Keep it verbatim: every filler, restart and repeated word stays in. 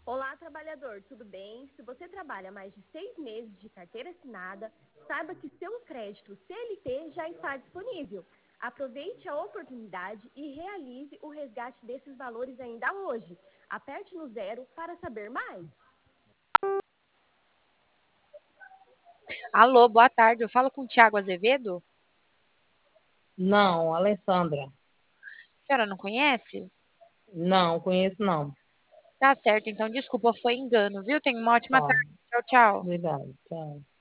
Olá, trabalhador, tudo bem? Se você trabalha mais de seis meses de carteira assinada, saiba que seu crédito C L T já está disponível. Aproveite a oportunidade e realize o resgate desses valores ainda hoje. Aperte no zero para saber mais. Alô, boa tarde. Eu falo com o Tiago Azevedo? Não, Alessandra. A senhora não conhece? Não, conheço não. Tá certo, então desculpa, foi engano, viu? Tenha uma ótima Tá, tarde. Tchau, tchau. obrigada. Tchau.